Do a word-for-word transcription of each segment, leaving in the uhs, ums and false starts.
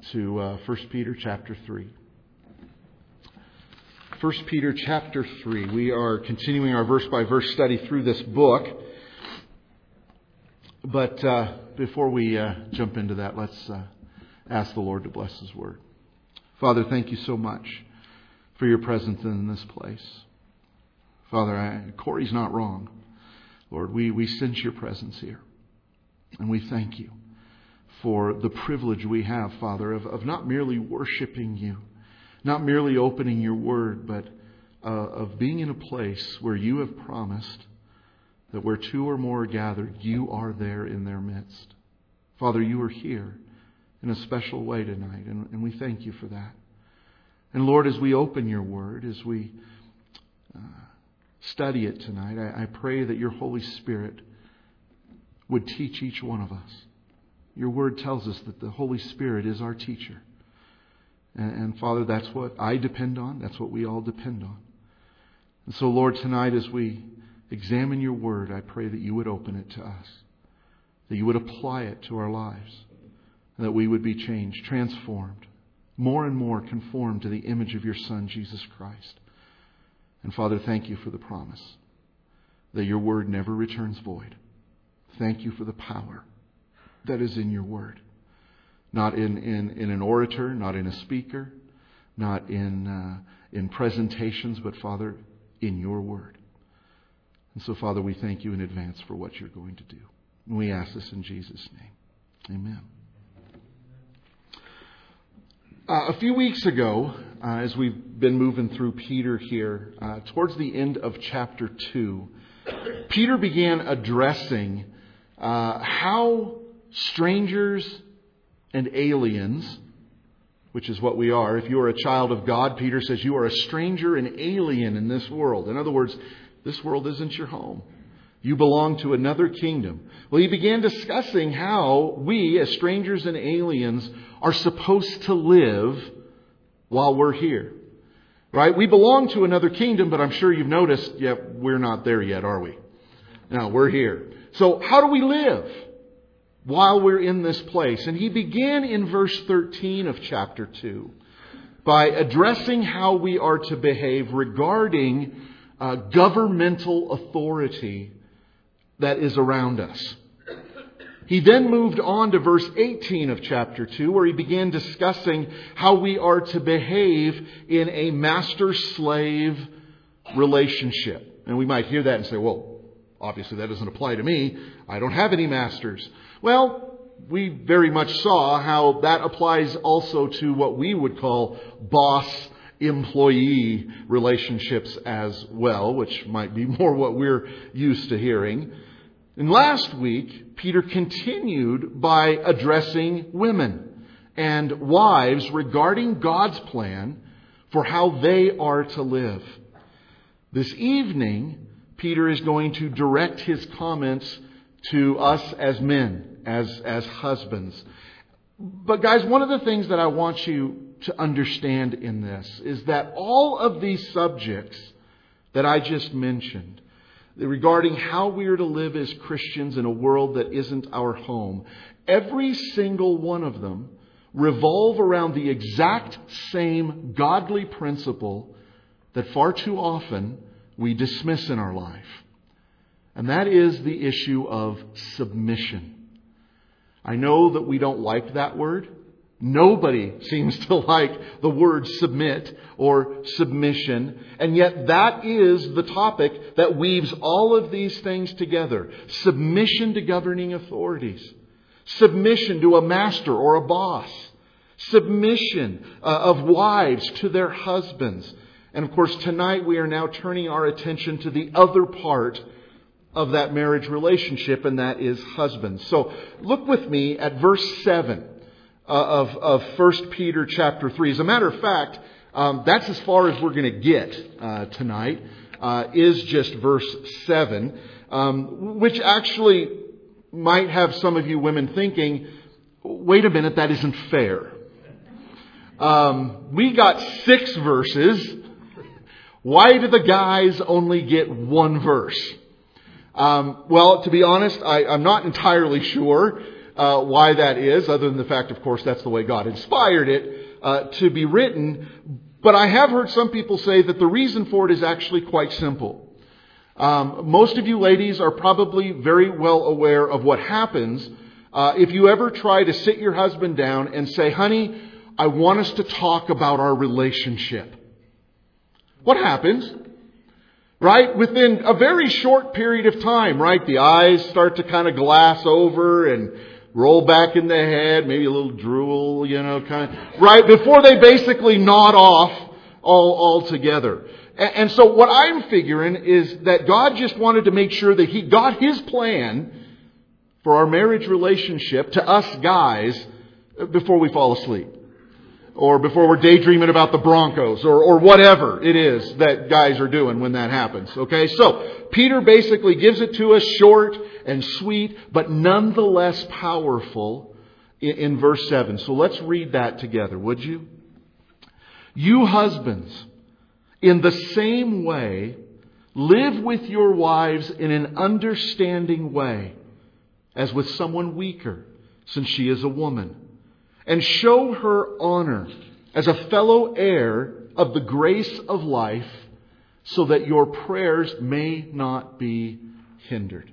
to uh, First Peter chapter three. First Peter chapter three. We are continuing our verse-by-verse study through this book. But uh, before we uh, jump into that, let's uh, ask the Lord to bless His Word. Father, thank you so much for your presence in this place. Father, I, Corey's not wrong. Lord, we, we sense your presence here. And we thank you for the privilege we have, Father, of, of not merely worshiping you, not merely opening your word, but uh, of being in a place where you have promised that where two or more are gathered, you are there in their midst. Father, you are here in a special way tonight, and, and we thank you for that. And Lord, as we open your word, as we uh, study it tonight, I, I pray that your Holy Spirit would teach each one of us. Your word tells us that the Holy Spirit is our teacher. And, and Father, that's what I depend on. That's what we all depend on. And so, Lord, tonight as we examine your word, I pray that you would open it to us, that you would apply it to our lives, and that we would be changed, transformed, more and more conformed to the image of your Son, Jesus Christ. And Father, thank you for the promise that your word never returns void. Thank you for the power that is in your word. Not in, in, in an orator, not in a speaker, not in, uh, in presentations, but Father, in your word. And so, Father, we thank you in advance for what you're going to do. And we ask this in Jesus' name. Amen. Uh, a few weeks ago, uh, as we've been moving through Peter here, uh, towards the end of chapter two, Peter began addressing uh, how strangers and aliens, which is what we are. If you are a child of God, Peter says you are a stranger and alien in this world. In other words, this world isn't your home. You belong to another kingdom. Well, he began discussing how we, as strangers and aliens, are supposed to live while we're here. Right? We belong to another kingdom, but I'm sure you've noticed, yeah, we're not there yet, are we? No, we're here. So how do we live while we're in this place? And he began in verse thirteen of chapter two by addressing how we are to behave regarding uh, governmental authority that is around us. He then moved on to verse eighteen of chapter two, where he began discussing how we are to behave in a master-slave relationship. And we might hear that and say, well, obviously that doesn't apply to me. I don't have any masters. Well, we very much saw how that applies also to what we would call boss-employee relationships as well, which might be more what we're used to hearing. And last week, Peter continued by addressing women and wives regarding God's plan for how they are to live. This evening, Peter is going to direct his comments to us as men, as, as husbands. But guys, one of the things that I want you to understand in this is that all of these subjects that I just mentioned, regarding how we are to live as Christians in a world that isn't our home, every single one of them revolve around the exact same godly principle that far too often we dismiss in our life. And that is the issue of submission. I know that we don't like that word. Nobody seems to like the word submit or submission. And yet that is the topic that weaves all of these things together. Submission to governing authorities. Submission to a master or a boss. Submission uh, of wives to their husbands. And of course, tonight we are now turning our attention to the other part of that marriage relationship, and that is husbands. So look with me at verse seven. Uh, of, of First Peter chapter three. As a matter of fact, um, that's as far as we're going to get uh, tonight, uh, is just verse seven, um, which actually might have some of you women thinking, wait a minute, that isn't fair. Um, we got six verses. Why do the guys only get one verse? Um, well, to be honest, I, I'm not entirely sure. uh, why that is, other than the fact, of course, that's the way God inspired it uh, to be written. But I have heard some people say that the reason for it is actually quite simple. Um, most of you ladies are probably very well aware of what happens uh, if you ever try to sit your husband down and say, honey, I want us to talk about our relationship. What happens? Right? Within a very short period of time, right? The eyes start to kind of glass over and roll back in the head, maybe a little drool, you know, kind of, right? Before they basically nod off all altogether. And, and so what I'm figuring is that God just wanted to make sure that He got His plan for our marriage relationship to us guys before we fall asleep. Or before we're daydreaming about the Broncos, or, or whatever it is that guys are doing when that happens. Okay, so Peter basically gives it to us short and sweet, but nonetheless powerful in, in verse seven. So let's read that together, would you? You husbands, in the same way, live with your wives in an understanding way, as with someone weaker, since she is a woman. And show her honor as a fellow heir of the grace of life, so that your prayers may not be hindered.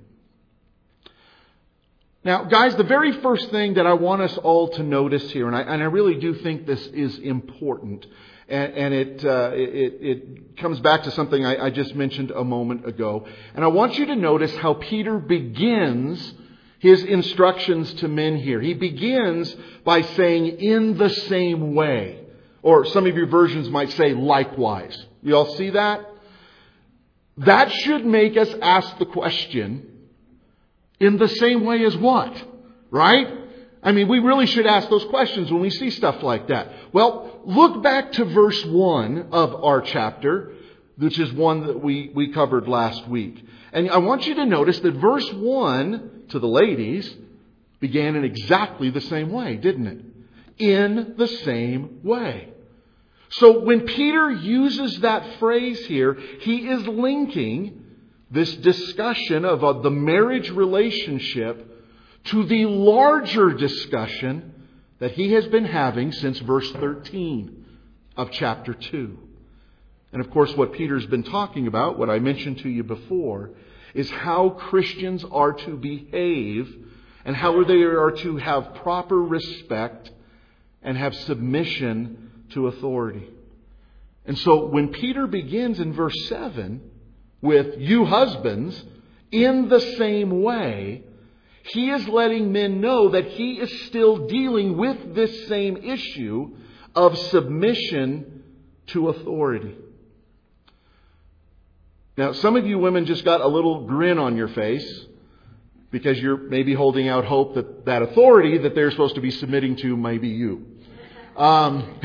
Now, guys, the very first thing that I want us all to notice here, and I, and I really do think this is important, and, and it, uh, it it comes back to something I, I just mentioned a moment ago. And I want you to notice how Peter begins his instructions to men here. He begins by saying, in the same way. Or some of your versions might say, likewise. You all see that? That should make us ask the question, in the same way as what? Right? I mean, we really should ask those questions when we see stuff like that. Well, look back to verse one of our chapter, which is one that we, we covered last week. And I want you to notice that verse one, to the ladies, began in exactly the same way, didn't it? In the same way. So when Peter uses that phrase here, he is linking this discussion of uh, the marriage relationship to the larger discussion that he has been having since verse thirteen of chapter two. And of course, what Peter's been talking about, what I mentioned to you before, is how Christians are to behave and how they are to have proper respect and have submission to authority. And so when Peter begins in verse seven with, you husbands, in the same way, he is letting men know that he is still dealing with this same issue of submission to authority. Now, some of you women just got a little grin on your face because you're maybe holding out hope that that authority that they're supposed to be submitting to may be you. Um,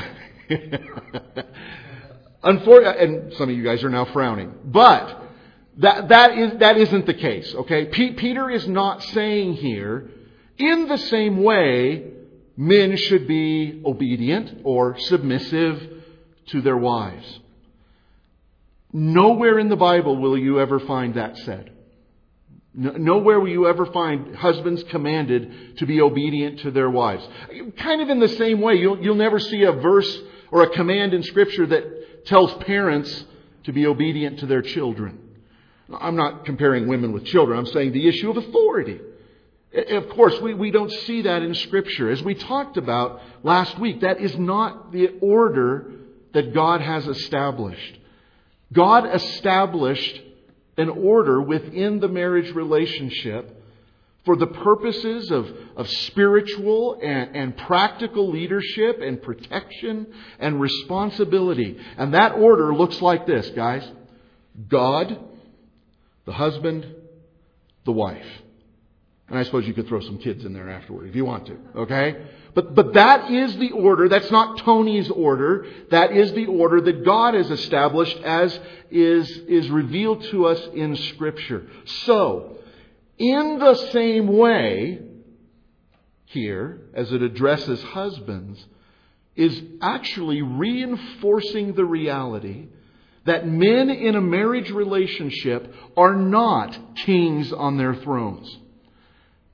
unfor- and some of you guys are now frowning. But that that is that isn't the case, okay? P- Peter is not saying here, in the same way, men should be obedient or submissive to their wives. Nowhere in the Bible will you ever find that said. Nowhere will you ever find husbands commanded to be obedient to their wives. Kind of in the same way, you'll, you'll never see a verse or a command in Scripture that tells parents to be obedient to their children. I'm not comparing women with children. I'm saying the issue of authority. Of course, we, we don't see that in Scripture. As we talked about last week, that is not the order that God has established. God established an order within the marriage relationship for the purposes of, of spiritual and, and practical leadership and protection and responsibility. And that order looks like this, guys. God, the husband, the wife. And I suppose you could throw some kids in there afterward if you want to, okay? But but that is the order. That's not Tony's order. That is the order that God has established as is, is revealed to us in Scripture. So, in the same way, here, as it addresses husbands, is actually reinforcing the reality that men in a marriage relationship are not kings on their thrones.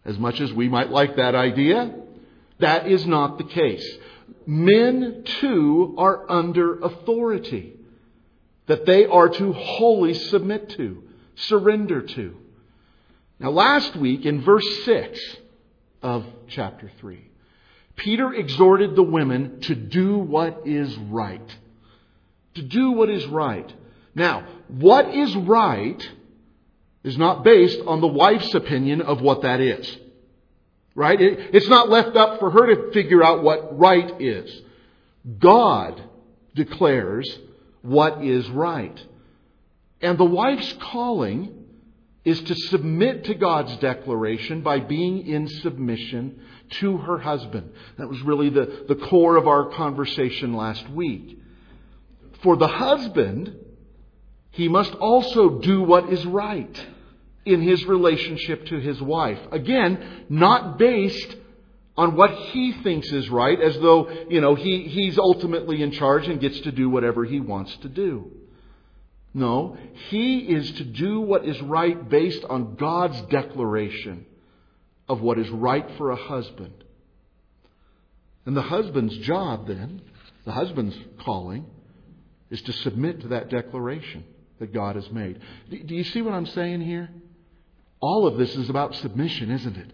As much as we might like that idea, that is not the case. Men, too, are under authority that they are to wholly submit to, surrender to. Now, last week in verse six of chapter three, Peter exhorted the women to do what is right. To do what is right. Now, what is right is not based on the wife's opinion of what that is. Right? It, it's not left up for her to figure out what right is. God declares what is right. And the wife's calling is to submit to God's declaration by being in submission to her husband. That was really the, the core of our conversation last week. For the husband, he must also do what is right in his relationship to his wife. Again, not based on what he thinks is right, as though, you know, he, he's ultimately in charge and gets to do whatever he wants to do. No, he is to do what is right based on God's declaration of what is right for a husband. And the husband's job then, the husband's calling, is to submit to that declaration that God has made. Do you see what I'm saying here? All of this is about submission, isn't it?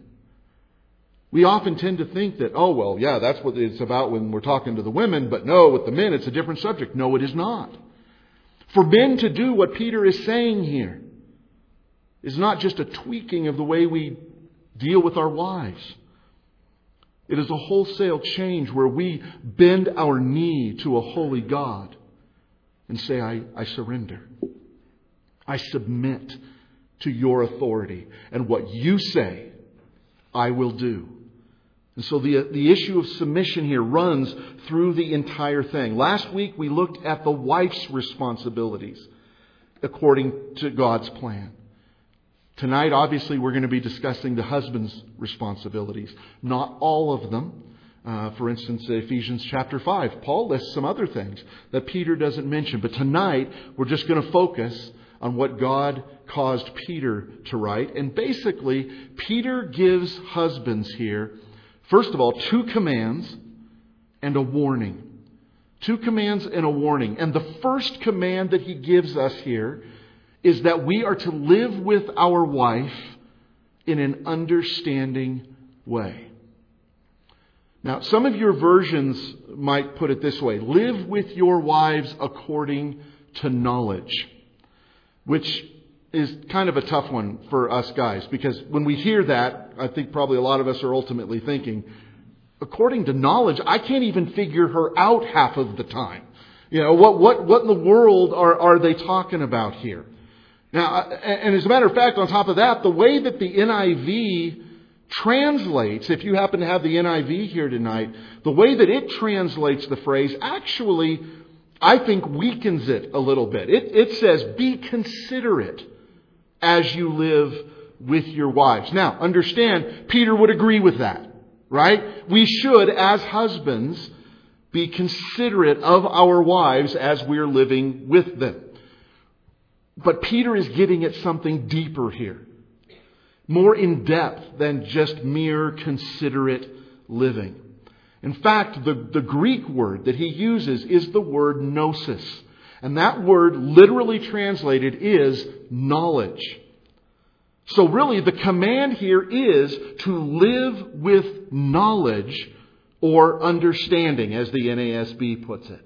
We often tend to think that, oh, well, yeah, that's what it's about when we're talking to the women, but no, with the men, it's a different subject. No, it is not. For men to do what Peter is saying here is not just a tweaking of the way we deal with our wives. It is a wholesale change where we bend our knee to a holy God and say, I, I surrender. I submit to your authority. And what you say, I will do. And so the, the issue of submission here runs through the entire thing. Last week we looked at the wife's responsibilities according to God's plan. Tonight, obviously, we're going to be discussing the husband's responsibilities. Not all of them. Uh, for instance, Ephesians chapter five, Paul lists some other things that Peter doesn't mention. But tonight, we're just going to focus on what God caused Peter to write. And basically, Peter gives husbands here, first of all, two commands and a warning. Two commands and a warning. And the first command that he gives us here is that we are to live with our wife in an understanding way. Now, some of your versions might put it this way: live with your wives according to knowledge, which is kind of a tough one for us guys, because when we hear that, I think probably a lot of us are ultimately thinking, according to knowledge, I can't even figure her out half of the time. You know, what what what in the world are, are they talking about here? Now, and as a matter of fact, on top of that, the way that the N I V translates, if you happen to have the N I V here tonight, the way that it translates the phrase actually, I think, weakens it a little bit. It, it says, be considerate as you live with your wives. Now, understand, Peter would agree with that, right? We should, as husbands, be considerate of our wives as we're living with them. But Peter is getting at something deeper here. More in depth than just mere considerate living. In fact, the, the Greek word that he uses is the word gnosis. And that word, literally translated, is knowledge. So really, the command here is to live with knowledge or understanding, as the N A S B puts it.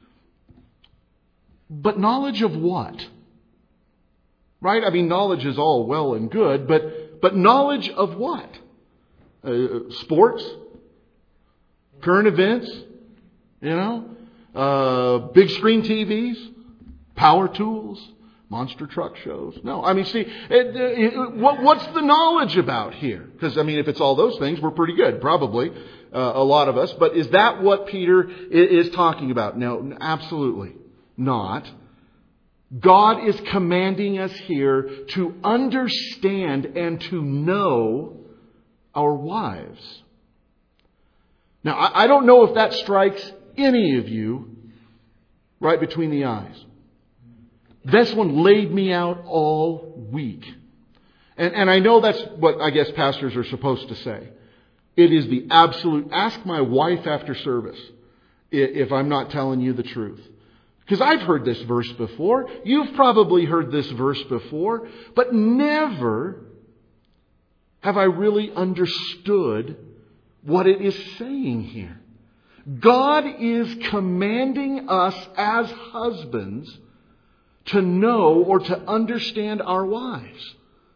But knowledge of what? Right? I mean, knowledge is all well and good, but but knowledge of what? Uh, sports? Current events? You know? Uh, big screen T Vs? Power tools? Monster truck shows? No. I mean, see, it, it, what, what's the knowledge about here? Because, I mean, if it's all those things, we're pretty good, probably, uh, a lot of us. But is that what Peter is talking about? No, absolutely not. God is commanding us here to understand and to know our wives. Now, I don't know if that strikes any of you right between the eyes. This one laid me out all week. And, and I know that's what I guess pastors are supposed to say. It is the absolute, ask my wife after service if I'm not telling you the truth. Because I've heard this verse before. You've probably heard this verse before. But never have I really understood what it is saying here. God is commanding us as husbands to know or to understand our wives.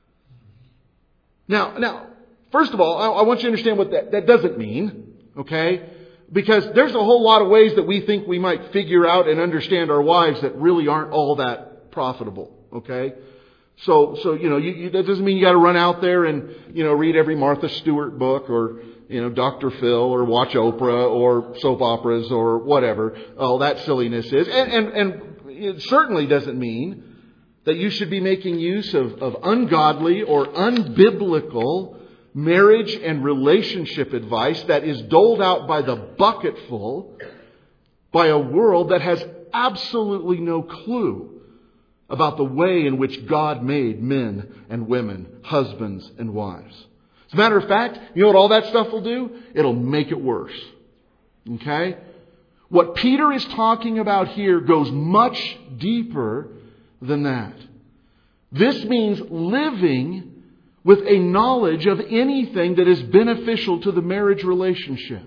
Now, now, first of all, I, I want you to understand what that, that doesn't mean, okay? Because there's a whole lot of ways that we think we might figure out and understand our wives that really aren't all that profitable, okay? So, so you know, you, you, that doesn't mean you got to run out there and, you know, read every Martha Stewart book or, you know, Doctor Phil or watch Oprah or soap operas or whatever all that silliness is. And, and, and it certainly doesn't mean that you should be making use of, of ungodly or unbiblical marriage and relationship advice that is doled out by the bucketful by a world that has absolutely no clue about the way in which God made men and women, husbands and wives. As a matter of fact, you know what all that stuff will do? It'll make it worse. Okay? What Peter is talking about here goes much deeper than that. This means living with a knowledge of anything that is beneficial to the marriage relationship.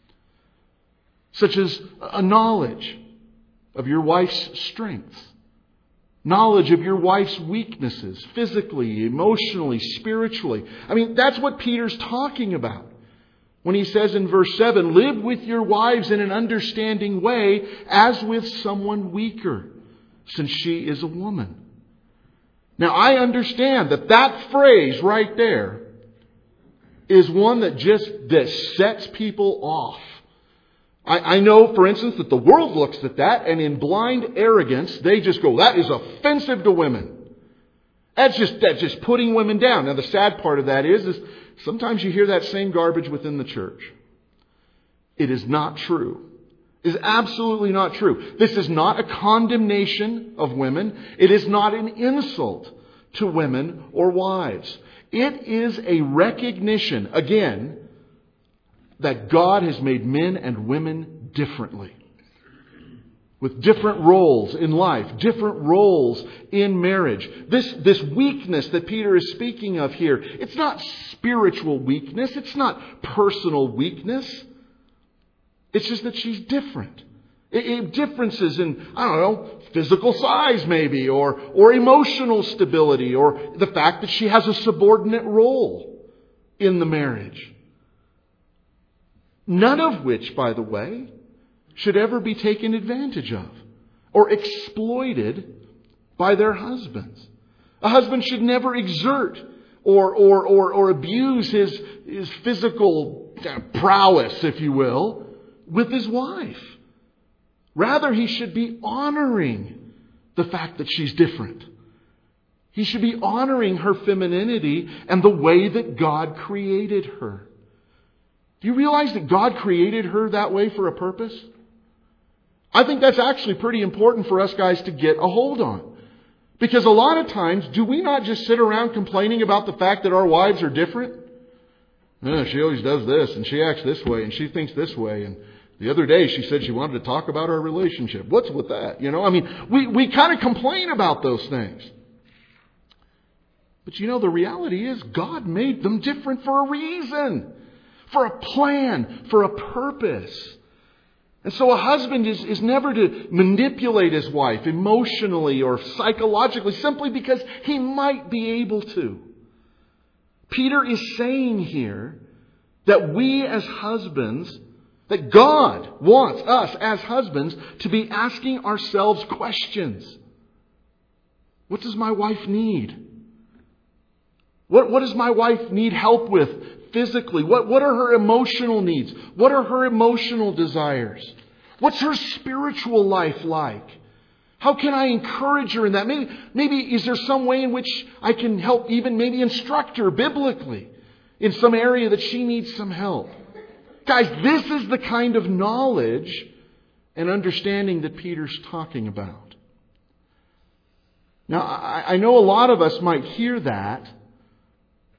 Such as a knowledge of your wife's strengths. Knowledge of your wife's weaknesses, physically, emotionally, spiritually. I mean, that's what Peter's talking about. When he says in verse seven, live with your wives in an understanding way as with someone weaker, since she is a woman. Now, I understand that that phrase right there is one that just that sets people off. I, I know, for instance, that the world looks at that and in blind arrogance, they just go, that is offensive to women. That's just, that's just putting women down. Now, the sad part of that is, is sometimes you hear that same garbage within the church. It is not true. It is absolutely not true. This is not a condemnation of women. It is not an insult to women or wives. It is a recognition, again, that God has made men and women differently. With different roles in life, different roles in marriage. This, this weakness that Peter is speaking of here, it's not spiritual weakness. It's not personal weakness. It's just that she's different. It, it differences in, I don't know, physical size maybe, or, or emotional stability, or the fact that she has a subordinate role in the marriage. None of which, by the way, should ever be taken advantage of or exploited by their husbands. A husband should never exert or or or, or abuse his, his physical prowess, if you will, with his wife. Rather, he should be honoring the fact that she's different. He should be honoring her femininity and the way that God created her. Do you realize that God created her that way for a purpose? I think that's actually pretty important for us guys to get a hold on. Because a lot of times, do we not just sit around complaining about the fact that our wives are different? Oh, she always does this, and she acts this way, and she thinks this way, and the other day she said she wanted to talk about our relationship. What's with that? You know, I mean, we, we kind of complain about those things. But you know, the reality is God made them different for a reason. For a plan, for a purpose. And so a husband is, is never to manipulate his wife emotionally or psychologically simply because he might be able to. Peter is saying here that we as husbands, that God wants us as husbands to be asking ourselves questions. What does my wife need? What, what does my wife need help with physically? What, what are her emotional needs? What are her emotional desires? What's her spiritual life like? How can I encourage her in that? Maybe, maybe is there some way in which I can help even maybe instruct her biblically in some area that she needs some help? Guys, this is the kind of knowledge and understanding that Peter's talking about. Now, I, I know a lot of us might hear that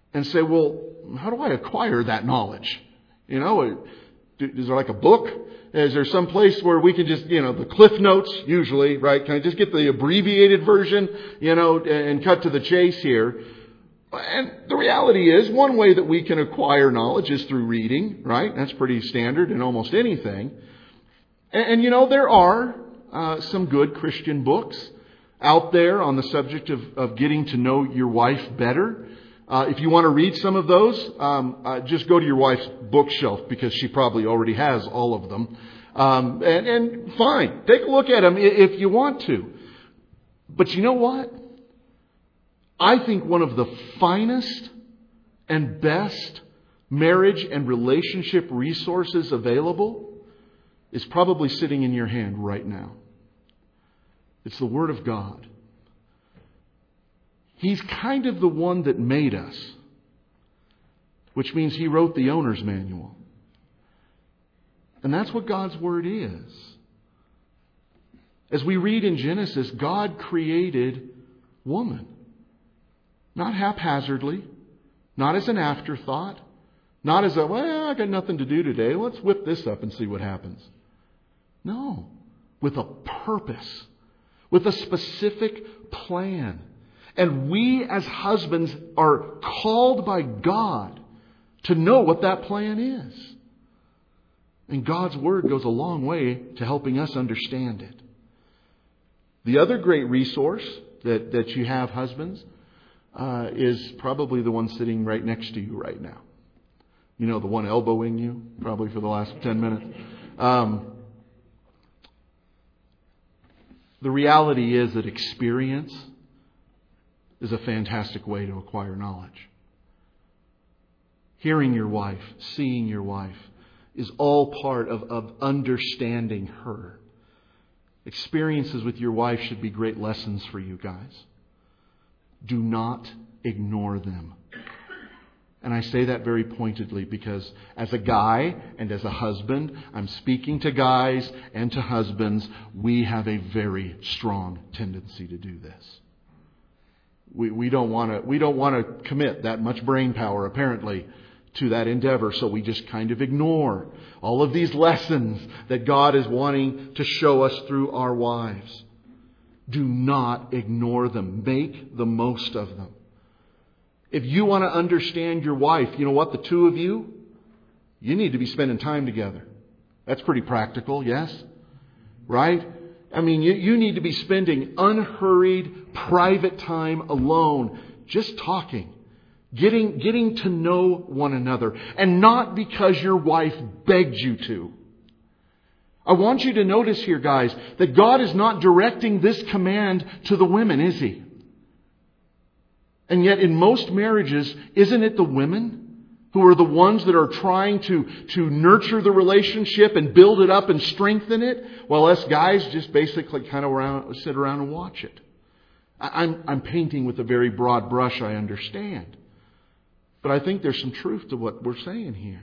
and say, well, how do I acquire that knowledge? You know, is there like a book? Is there some place where we can just, you know, the Cliff Notes usually, right? Can I just get the abbreviated version, you know, and cut to the chase here? And the reality is, one way that we can acquire knowledge is through reading, right? That's pretty standard in almost anything. And, and you know, there are uh, some good Christian books out there on the subject of, of getting to know your wife better. Uh, if you want to read some of those, um, uh, just go to your wife's bookshelf because she probably already has all of them. Um, and, and fine, take a look at them if you want to. But you know what? I think one of the finest and best marriage and relationship resources available is probably sitting in your hand right now. It's the Word of God. He's kind of the one that made us, which means He wrote the owner's manual. And that's what God's Word is. As we read in Genesis, God created woman. Not haphazardly, not as an afterthought, not as a, well, I got nothing to do today, let's whip this up and see what happens. No, with a purpose, with a specific plan. And we as husbands are called by God to know what that plan is. And God's Word goes a long way to helping us understand it. The other great resource that, that you have, husbands, uh, is probably the one sitting right next to you right now. You know, the one elbowing you, probably for the last ten minutes. Um, the reality is that experience is a fantastic way to acquire knowledge. Hearing your wife, seeing your wife, is all part of, of understanding her. Experiences with your wife should be great lessons for you guys. Do not ignore them. And I say that very pointedly because as a guy and as a husband, I'm speaking to guys and to husbands, we have a very strong tendency to do this. We we don't want to we don't want to commit that much brain power apparently to that endeavor, so we just kind of ignore all of these lessons that God is wanting to show us through our wives. Do not ignore them. Make the most of them. If you want to understand your wife, you know what? The two of you, you need to be spending time together. That's pretty practical, yes? Right? I mean, you, you need to be spending unhurried, private time alone, just talking, getting, getting to know one another, and not because your wife begged you to. I want you to notice here, guys, that God is not directing this command to the women, is He? And yet in most marriages, isn't it the women who are the ones that are trying to, to nurture the relationship and build it up and strengthen it, while us guys just basically kind of around, sit around and watch it? I'm, I'm painting with a very broad brush, I understand. But I think there's some truth to what we're saying here.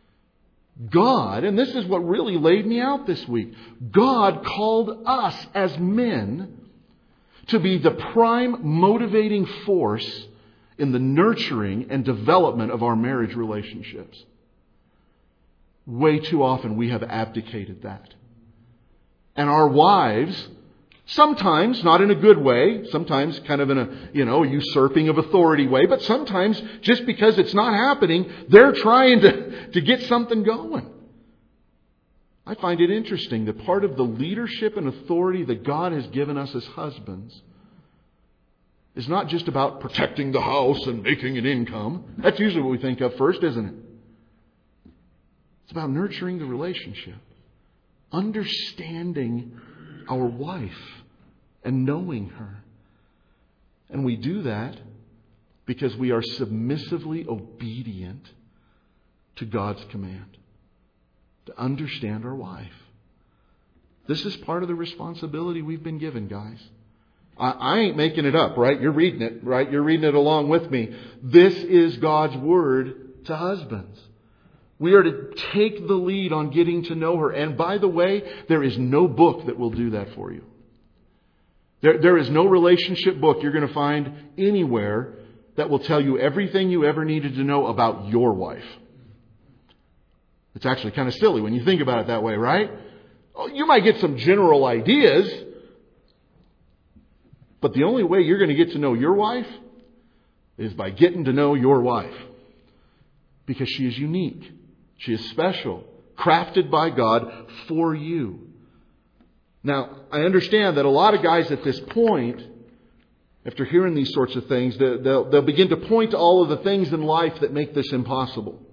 God, and this is what really laid me out this week, God called us as men to be the prime motivating force in the nurturing and development of our marriage relationships. Way too often we have abdicated that. And our wives, sometimes not in a good way, sometimes kind of in a, you know, usurping of authority way, but sometimes just because it's not happening, they're trying to, to get something going. I find it interesting that part of the leadership and authority that God has given us as husbands is not just about protecting the house and making an income. That's usually what we think of first, isn't it? It's about nurturing the relationship, understanding our wife and knowing her. And we do that because we are submissively obedient to God's command to understand our wife. This is part of the responsibility we've been given, guys. I, I ain't making it up, right? You're reading it, right? You're reading it along with me. This is God's word to husbands. We are to take the lead on getting to know her. And by the way, there is no book that will do that for you. There, there is no relationship book you're going to find anywhere that will tell you everything you ever needed to know about your wife. It's actually kind of silly when you think about it that way, right? You might get some general ideas, but the only way you're going to get to know your wife is by getting to know your wife. Because she is unique. She is special. Crafted by God for you. Now, I understand that a lot of guys at this point, after hearing these sorts of things, they'll, they'll begin to point to all of the things in life that make this impossible.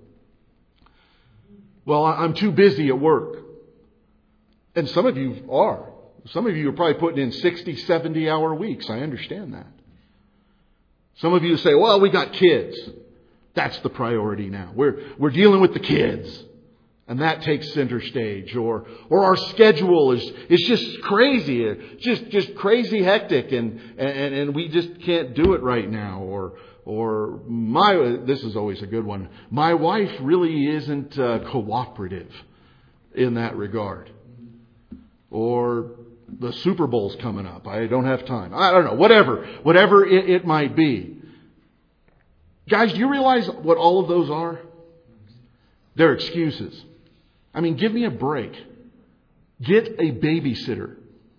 Well, I'm too busy at work. And some of you are. Some of you are probably putting in sixty, seventy hour weeks. I understand that. Some of you say, well, we got kids. That's the priority now. We're, we're dealing with the kids. And that takes center stage. Or, or our schedule is, is just crazy. Just, just crazy hectic. And, and, and we just can't do it right now. Or, or my, this is always a good one. My wife really isn't uh, cooperative in that regard. Or the Super Bowl's coming up. I don't have time. I don't know. Whatever. Whatever it, it might be. Guys, do you realize what all of those are? They're excuses. I mean, give me a break. Get a babysitter.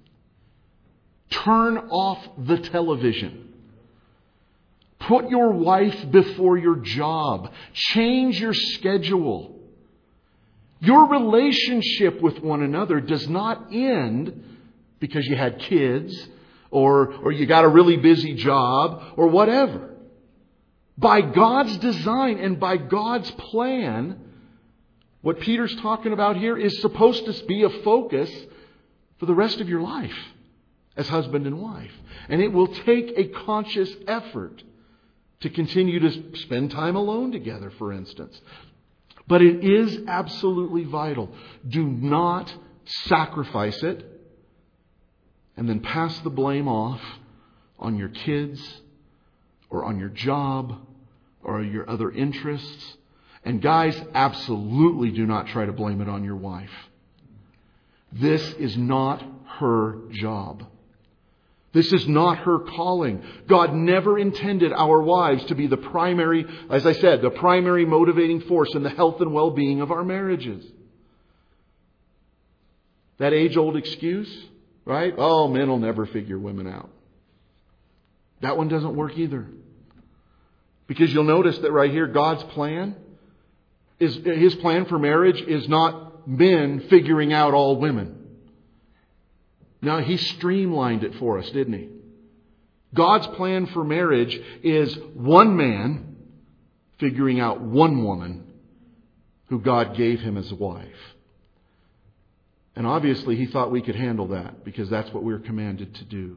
Turn off the television. Put your wife before your job. Change your schedule. Your relationship with one another does not end because you had kids or, or you got a really busy job or whatever. By God's design and by God's plan, what Peter's talking about here is supposed to be a focus for the rest of your life as husband and wife. And it will take a conscious effort to continue to spend time alone together, for instance. But it is absolutely vital. Do not sacrifice it and then pass the blame off on your kids or on your job or your other interests. And guys, absolutely do not try to blame it on your wife. This is not her job. This is not her calling. God never intended our wives to be the primary, as I said, the primary motivating force in the health and well-being of our marriages. That age-old excuse, right? Oh, men will never figure women out. That one doesn't work either. Because you'll notice that right here, God's plan is, His plan for marriage is not men figuring out all women. No, He streamlined it for us, didn't He? God's plan for marriage is one man figuring out one woman who God gave him as a wife. And obviously He thought we could handle that because that's what we're commanded to do.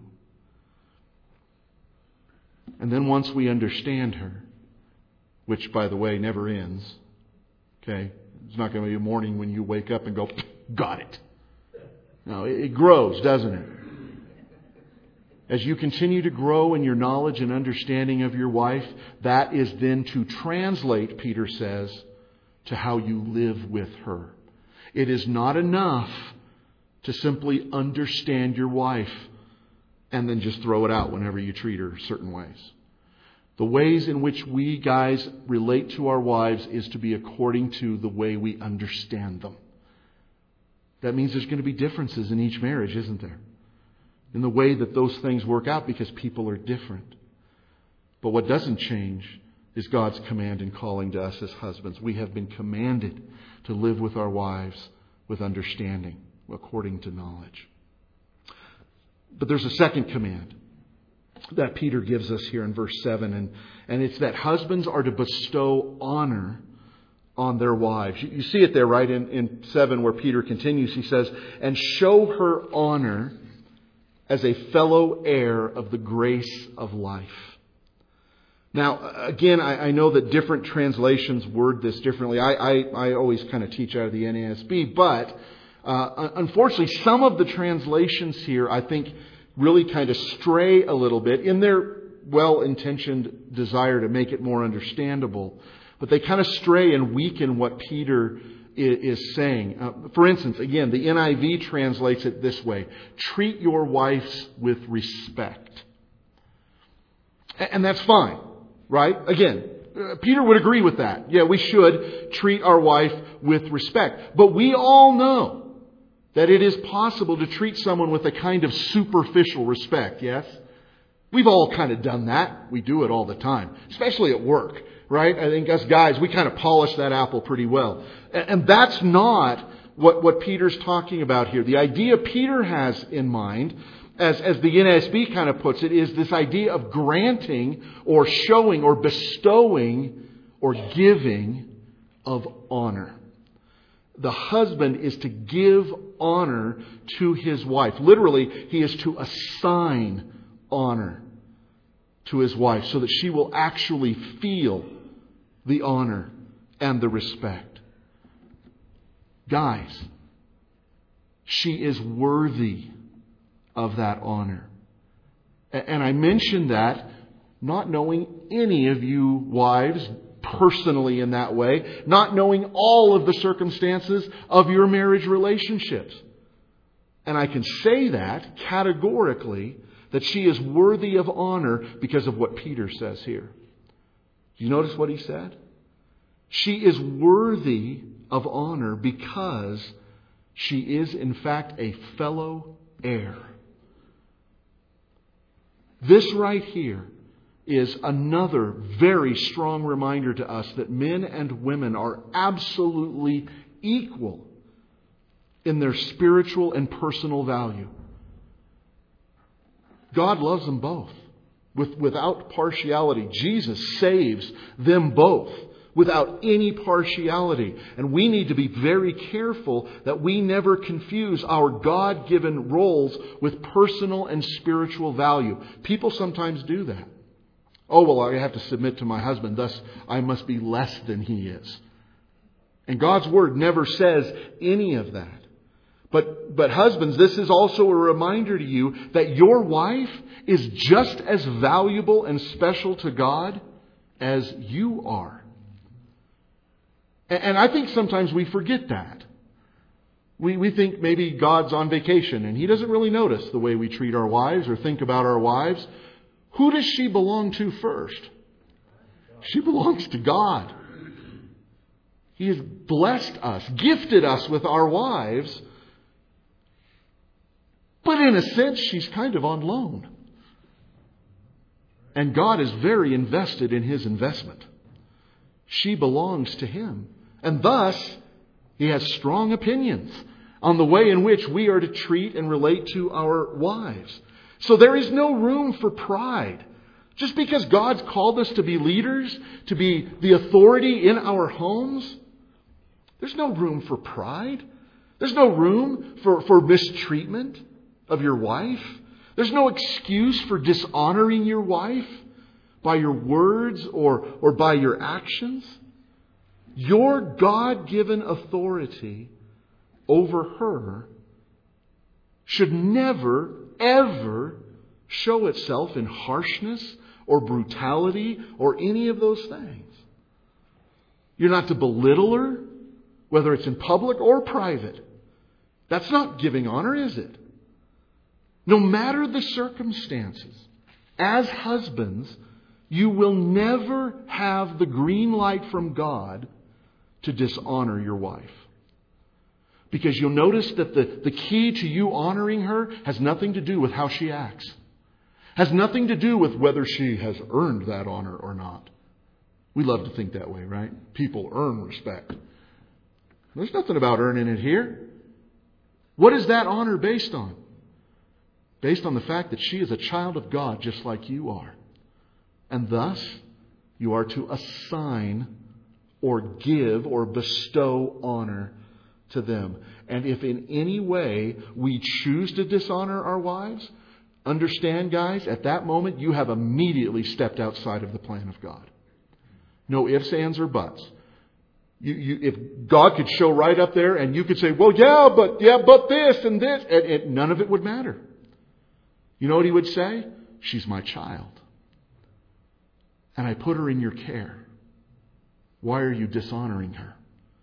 And then once we understand her, which, by the way, never ends, okay? It's not going to be a morning when you wake up and go, got it. No, it grows, doesn't it? As you continue to grow in your knowledge and understanding of your wife, that is then to translate, Peter says, to how you live with her. It is not enough to simply understand your wife and then just throw it out whenever you treat her certain ways. The ways in which we guys relate to our wives is to be according to the way we understand them. That means there's going to be differences in each marriage, isn't there? In the way that those things work out because people are different. But what doesn't change is God's command and calling to us as husbands. We have been commanded to live with our wives with understanding, according to knowledge. But there's a second command that Peter gives us here in verse seven. And, and it's that husbands are to bestow honor on their wives. You, you see it there, right, in, in seven where Peter continues. He says, and show her honor as a fellow heir of the grace of life. Now, again, I, I know that different translations word this differently. I, I, I always kind of teach out of the N A S B, but uh, unfortunately, some of the translations here, I think, really kind of stray a little bit in their well-intentioned desire to make it more understandable. But they kind of stray and weaken what Peter is saying. Uh, for instance, again, the N I V translates it this way. Treat your wives with respect. And that's fine. right? Again, uh, Peter would agree with that. Yeah, we should treat our wife with respect. But we all know that it is possible to treat someone with a kind of superficial respect, yes? We've all kind of done that. We do it all the time, especially at work, right? I think us guys, we kind of polish that apple pretty well. And that's not what, what Peter's talking about here. The idea Peter has in mind, as, as the N A S B kind of puts it, is this idea of granting or showing or bestowing or giving of honor. The husband is to give honor to his wife. Literally, he is to assign honor to his wife so that she will actually feel the honor and the respect. Guys, she is worthy of that honor. And I mention that not knowing any of you wives personally in that way, not knowing all of the circumstances of your marriage relationships. And I can say that categorically, that she is worthy of honor because of what Peter says here. Do you notice what he said? She is worthy of honor because she is in fact a fellow heir. This right here is another very strong reminder to us that men and women are absolutely equal in their spiritual and personal value. God loves them both with, without partiality. Jesus saves them both without any partiality. And we need to be very careful that we never confuse our God-given roles with personal and spiritual value. People sometimes do that. Oh, well, I have to submit to my husband, thus I must be less than he is. And God's Word never says any of that. But, but husbands, this is also a reminder to you that your wife is just as valuable and special to God as you are. And, and I think sometimes we forget that. We, we think maybe God's on vacation and He doesn't really notice the way we treat our wives or think about our wives. Who does she belong to first? She belongs to God. He has blessed us, gifted us with our wives. But in a sense, she's kind of on loan. And God is very invested in His investment. She belongs to Him. And thus, He has strong opinions on the way in which we are to treat and relate to our wives. So there is no room for pride. Just because God's called us to be leaders, to be the authority in our homes, there's no room for pride. There's no room for, for mistreatment of your wife. There's no excuse for dishonoring your wife by your words or, or by your actions. Your God-given authority over her should never, ever show itself in harshness or brutality or any of those things. You're not to belittle her, whether it's in public or private. That's not giving honor, is it? No matter the circumstances, as husbands, you will never have the green light from God to dishonor your wife. Because you'll notice that the, the key to you honoring her has nothing to do with how she acts. Has nothing to do with whether she has earned that honor or not. We love to think that way, right? People earn respect. There's nothing about earning it here. What is that honor based on? Based on the fact that she is a child of God just like you are. And thus, you are to assign or give or bestow honor to them. And if in any way we choose to dishonor our wives, understand, guys, at that moment you have immediately stepped outside of the plan of God. No ifs, ands, or buts. You, you, if God could show right up there and you could say, well, yeah, but yeah, but this and this, and, and none of it would matter. You know what He would say? She's my child. And I put her in your care. Why are you dishonoring her?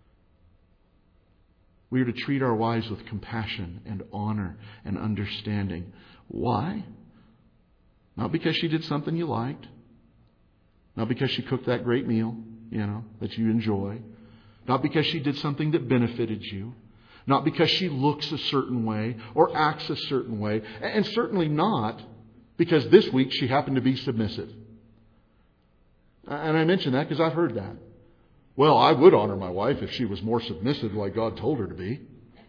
We are to treat our wives with compassion and honor and understanding. Why? Not because she did something you liked. Not because she cooked that great meal, you know, that you enjoy. Not because she did something that benefited you. Not because she looks a certain way or acts a certain way. And certainly not because this week she happened to be submissive. And I mention that because I've heard that. Well, I would honor my wife if she was more submissive like God told her to be.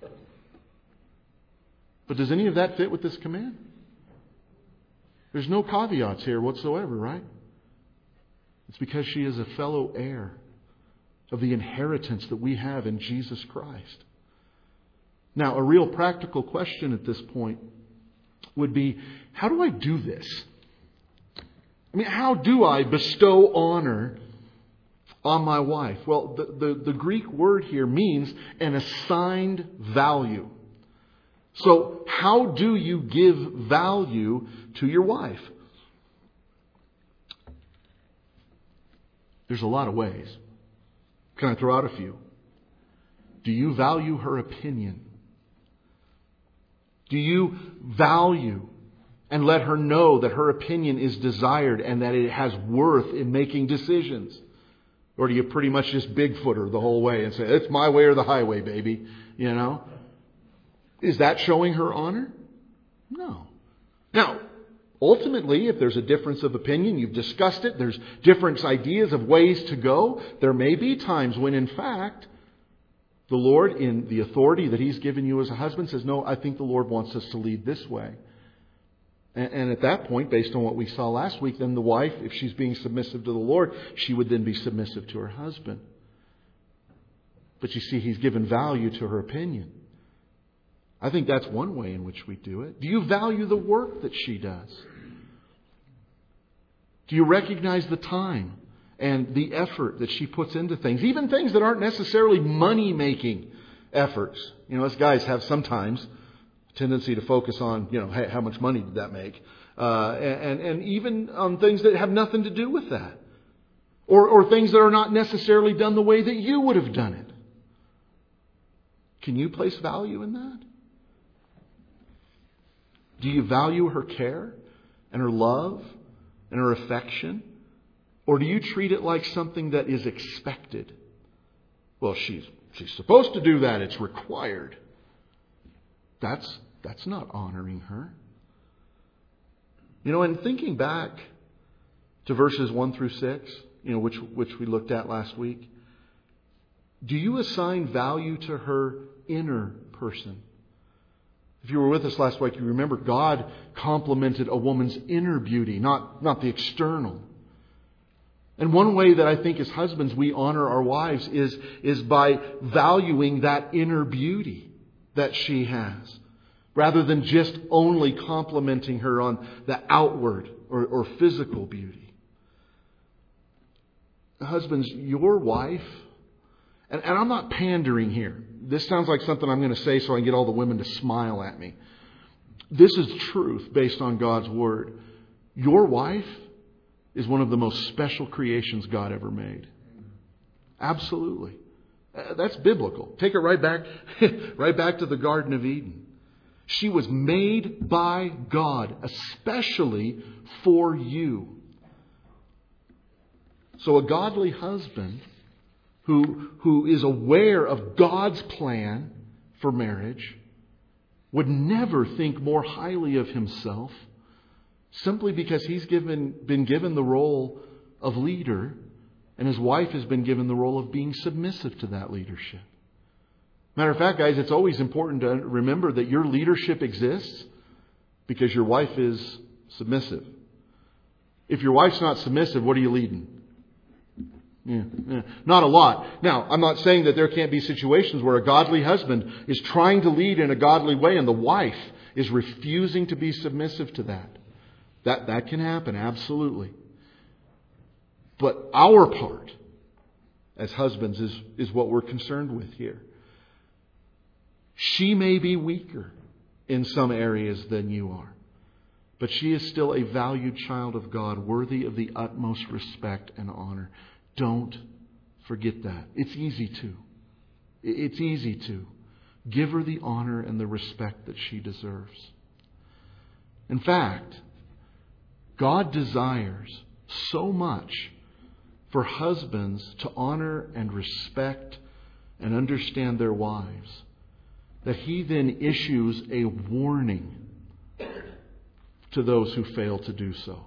But does any of that fit with this command? There's no caveats here whatsoever, right? It's because she is a fellow heir of the inheritance that we have in Jesus Christ. Now, a real practical question at this point would be, how do I do this? I mean, how do I bestow honor on my wife? Well, the, the, the Greek word here means an assigned value. So, how do you give value to your wife? There's a lot of ways. Can I throw out a few? Do you value her opinion? Do you value and let her know that her opinion is desired and that it has worth in making decisions? Or do you pretty much just Bigfoot her the whole way and say, it's my way or the highway, baby? You know? Is that showing her honor? No. Now, ultimately, if there's a difference of opinion, you've discussed it, there's different ideas of ways to go, there may be times when, in fact, the Lord, in the authority that He's given you as a husband, says, no, I think the Lord wants us to lead this way. And, and at that point, based on what we saw last week, then the wife, if she's being submissive to the Lord, she would then be submissive to her husband. But you see, He's given value to her opinion. I think that's one way in which we do it. Do you value the work that she does? Do you recognize the time and the effort that she puts into things? Even things that aren't necessarily money-making efforts. You know, us guys have sometimes a tendency to focus on, you know, hey, how much money did that make? Uh, and, and even on things that have nothing to do with that. Or, or things that are not necessarily done the way that you would have done it. Can you place value in that? Do you value her care and her love and her affection? Or do you treat it like something that is expected? Well, she's she's supposed to do that. It's required. That's that's not honoring her. You know, and thinking back to verses one through six, you know, which which we looked at last week, do you assign value to her inner person? If you were with us last week, you remember God complimented a woman's inner beauty, not, not the external. And one way that I think as husbands we honor our wives is, is by valuing that inner beauty that she has, rather than just only complimenting her on the outward or, or physical beauty. Husbands, your wife, and, and I'm not pandering here. This sounds like something I'm going to say so I can get all the women to smile at me. This is truth based on God's Word. Your wife is one of the most special creations God ever made. Absolutely. That's biblical. Take it right back, right back to the Garden of Eden. She was made by God, especially for you. So a godly husband who, who is aware of God's plan for marriage would never think more highly of himself simply because he's given, been given the role of leader and his wife has been given the role of being submissive to that leadership. Matter of fact, guys, it's always important to remember that your leadership exists because your wife is submissive. If your wife's not submissive, what are you leading? Yeah, yeah. Not a lot. Now, I'm not saying that there can't be situations where a godly husband is trying to lead in a godly way and the wife is refusing to be submissive to that. That, that can happen, absolutely. But our part as husbands is, is what we're concerned with here. She may be weaker in some areas than you are, but she is still a valued child of God, worthy of the utmost respect and honor. Don't forget that. It's easy to. It's easy to. Give her the honor and the respect that she deserves. In fact, God desires so much for husbands to honor and respect and understand their wives, that He then issues a warning to those who fail to do so.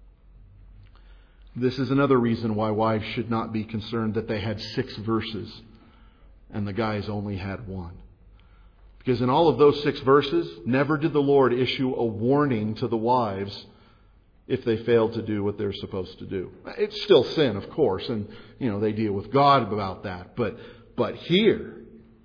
This is another reason why wives should not be concerned that they had six verses and the guys only had one. Because in all of those six verses, never did the Lord issue a warning to the wives if they failed to do what they're supposed to do. It's still sin, of course, and you know they deal with God about that. But but here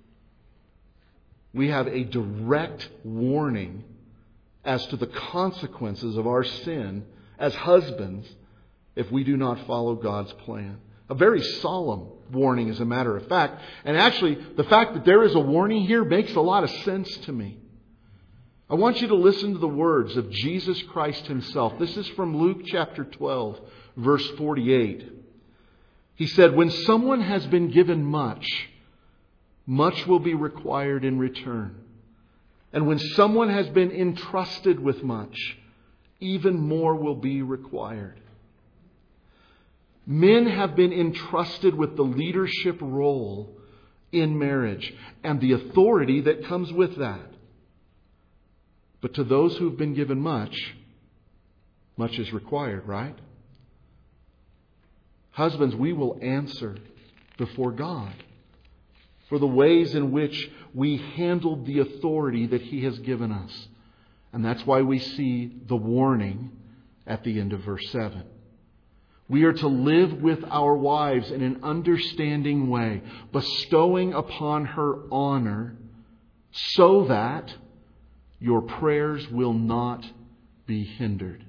we have a direct warning as to the consequences of our sin as husbands if we do not follow God's plan. A very solemn warning, as a matter of fact. And actually, the fact that there is a warning here makes a lot of sense to me. I want you to listen to the words of Jesus Christ Himself. This is from Luke chapter twelve, verse forty-eight. He said, "When someone has been given much, much will be required in return. And when someone has been entrusted with much, even more will be required." Men have been entrusted with the leadership role in marriage and the authority that comes with that. But to those who have been given much, much is required, right? Husbands, we will answer before God for the ways in which we handled the authority that He has given us. And that's why we see the warning at the end of verse seven. We are to live with our wives in an understanding way, bestowing upon her honor so that your prayers will not be hindered.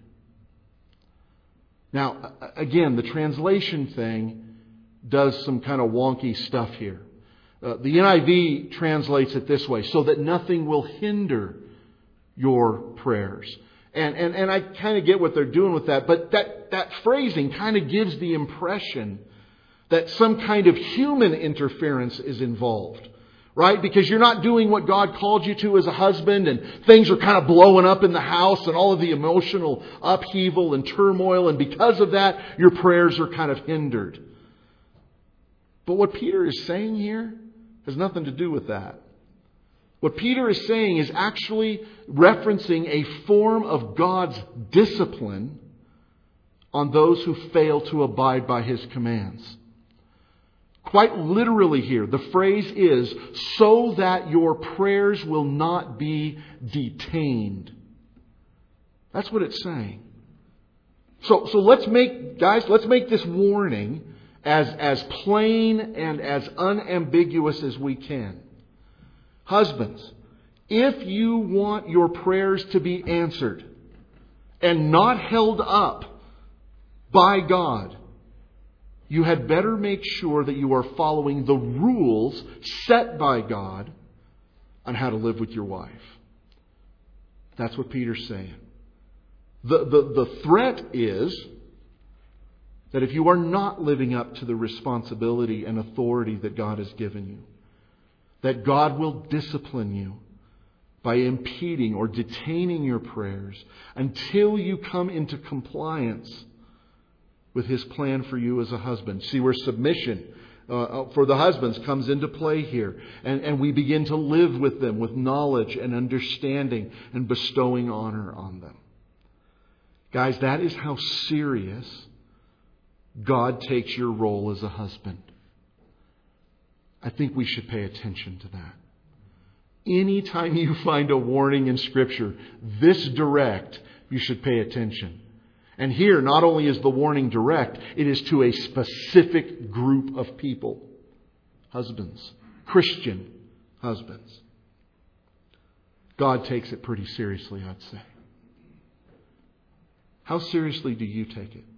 Now, again, the translation thing does some kind of wonky stuff here. Uh, the N I V translates it this way, so that nothing will hinder your prayers. And, and, and I kind of get what they're doing with that, but that, that phrasing kind of gives the impression that some kind of human interference is involved. Right? Because you're not doing what God called you to as a husband, and things are kind of blowing up in the house and all of the emotional upheaval and turmoil, and because of that, your prayers are kind of hindered. But what Peter is saying here has nothing to do with that. What Peter is saying is actually referencing a form of God's discipline on those who fail to abide by His commands. Quite literally here, the phrase is, so that your prayers will not be detained. That's what it's saying. So, so let's make, guys, let's make this warning as, as plain and as unambiguous as we can. Husbands, if you want your prayers to be answered and not held up by God, you had better make sure that you are following the rules set by God on how to live with your wife. That's what Peter's saying. The, the, the threat is that if you are not living up to the responsibility and authority that God has given you, that God will discipline you by impeding or detaining your prayers until you come into compliance with His plan for you as a husband. See where submission uh, for the husbands comes into play here. And, and we begin to live with them with knowledge and understanding and bestowing honor on them. Guys, that is how serious God takes your role as a husband. I think we should pay attention to that. Anytime you find a warning in Scripture this direct, you should pay attention. And here, not only is the warning direct, it is to a specific group of people. Husbands. Christian husbands. God takes it pretty seriously, I'd say. How seriously do you take it?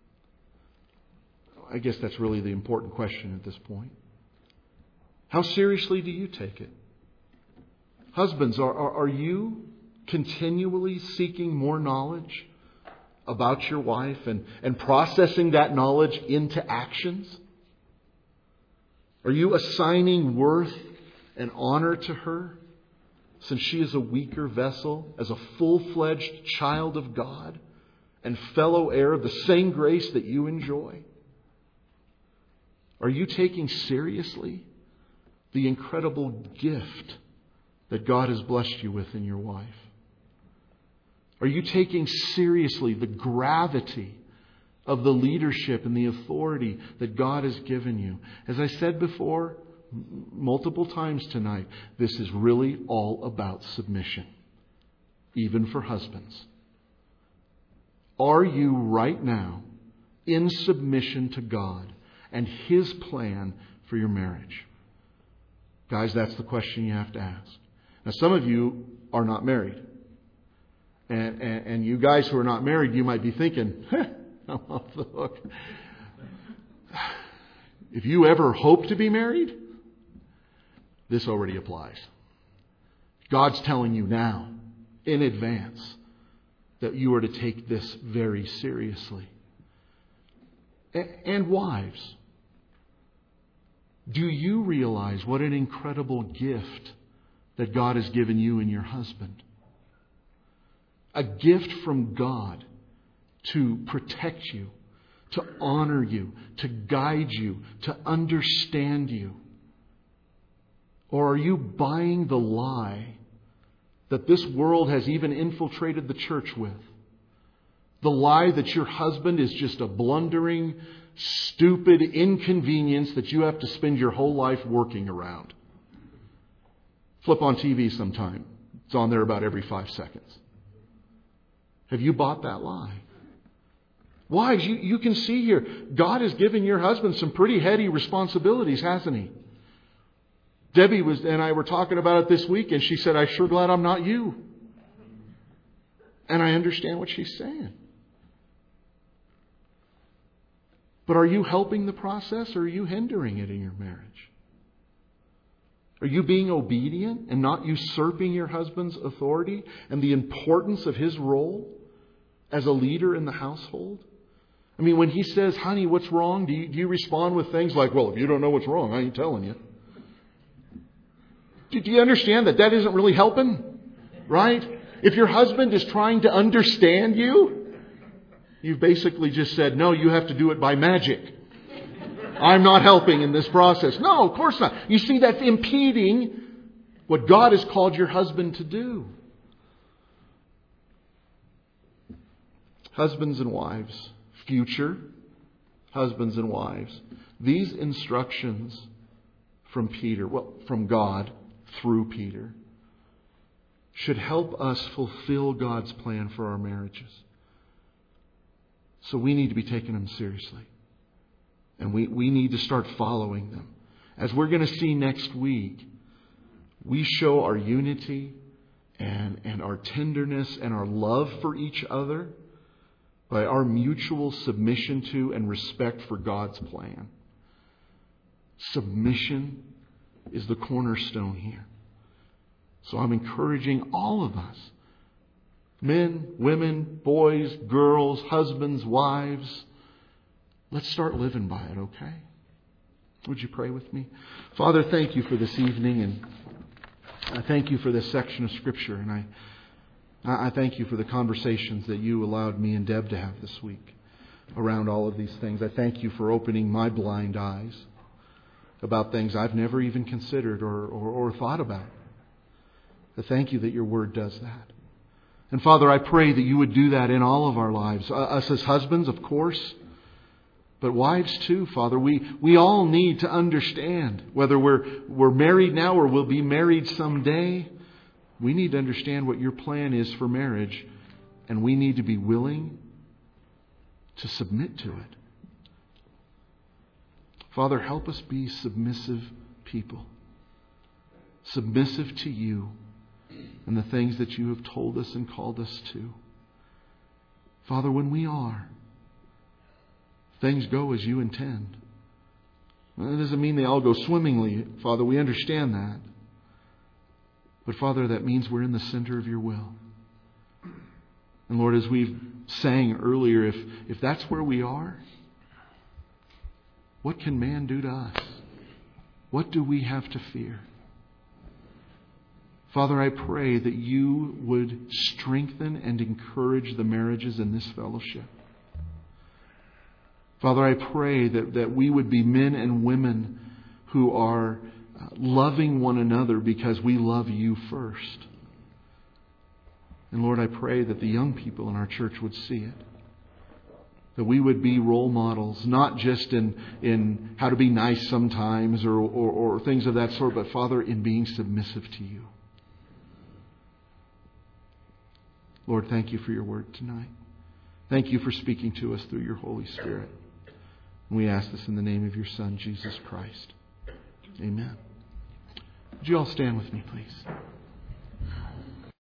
I guess that's really the important question at this point. How seriously do you take it? Husbands, are, are, are you continually seeking more knowledge about your wife and, and processing that knowledge into actions? Are you assigning worth and honor to her since she is a weaker vessel as a full-fledged child of God and fellow heir of the same grace that you enjoy? Are you taking seriously the incredible gift that God has blessed you with in your wife? Are you taking seriously the gravity of the leadership and the authority that God has given you? As I said before, m- multiple times tonight, this is really all about submission, even for husbands. Are you right now in submission to God and His plan for your marriage? Guys, that's the question you have to ask. Now, some of you are not married. And, and, and you guys who are not married, you might be thinking, I'm off the hook. If you ever hope to be married, this already applies. God's telling you now, in advance, that you are to take this very seriously. And wives, do you realize what an incredible gift that God has given you and your husband? A gift from God to protect you, to honor you, to guide you, to understand you. Or are you buying the lie that this world has even infiltrated the church with? The lie that your husband is just a blundering, stupid inconvenience that you have to spend your whole life working around. Flip on T V sometime. It's on there about every five seconds. Have you bought that lie? Wives, you, you can see here, God has given your husband some pretty heady responsibilities, hasn't He? Debbie was and I were talking about it this week, and she said, I'm sure glad I'm not you. And I understand what she's saying. But are you helping the process, or are you hindering it in your marriage? Are you being obedient and not usurping your husband's authority and the importance of his role as a leader in the household? I mean, when he says, honey, what's wrong? Do you, do you respond with things like, well, if you don't know what's wrong, I ain't telling you. Do, do you understand that that isn't really helping? Right? If your husband is trying to understand you, you've basically just said, no, you have to do it by magic. I'm not helping in this process. No, of course not. You see, that's impeding what God has called your husband to do. Husbands and wives, future husbands and wives, these instructions from Peter, well, from God through Peter, should help us fulfill God's plan for our marriages. So we need to be taking them seriously. And we, we need to start following them. As we're going to see next week, we show our unity and, and our tenderness and our love for each other by our mutual submission to and respect for God's plan. Submission is the cornerstone here. So I'm encouraging all of us, men, women, boys, girls, husbands, wives, let's start living by it, okay? Would you pray with me? Father, thank you for this evening, and I thank you for this section of Scripture, and I I thank you for the conversations that you allowed me and Deb to have this week around all of these things. I thank you for opening my blind eyes about things I've never even considered or, or, or thought about. I thank you that your word does that. And Father, I pray that you would do that in all of our lives. Us as husbands, of course, but wives too, Father. We we all need to understand, whether we're we're married now or we'll be married someday, we need to understand what your plan is for marriage, and we need to be willing to submit to it. Father, help us be submissive people. Submissive to you and the things that you have told us and called us to. Father, when we are, things go as you intend. That doesn't mean they all go swimmingly, Father. We understand that. But Father, that means we're in the center of your will. And Lord, as we sang earlier, if, if that's where we are, what can man do to us? What do we have to fear? Father, I pray that you would strengthen and encourage the marriages in this fellowship. Father, I pray that, that we would be men and women who are loving one another because we love you first. And Lord, I pray that the young people in our church would see it. That we would be role models, not just in, in how to be nice sometimes or, or, or things of that sort, but Father, in being submissive to you. Lord, thank you for your word tonight. Thank you for speaking to us through your Holy Spirit. And we ask this in the name of your Son, Jesus Christ. Amen. Would you all stand with me, please?